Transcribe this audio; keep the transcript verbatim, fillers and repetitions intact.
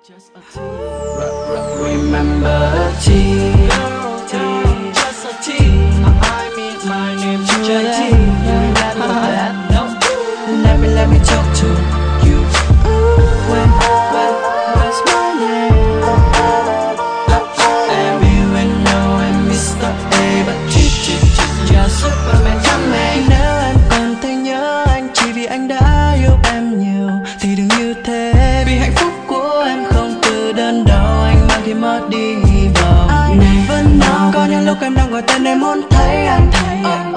Just a T. Remember T. T. Just a T. I mean my name J T. You remember that? No. Let me let me talk to you. When when what's my name? And we will know and Mister A, but T T T just Superman coming. Nếu em còn thấy nhớ anh chỉ vì anh đã yêu em nhiều thì đừng như thế. Vì hạnh phúc của em không từ đơn đau, anh mang thì mất đi hy vọng. Này vẫn nào có những lúc em đang gọi tên em muốn thấy anh, thấy anh.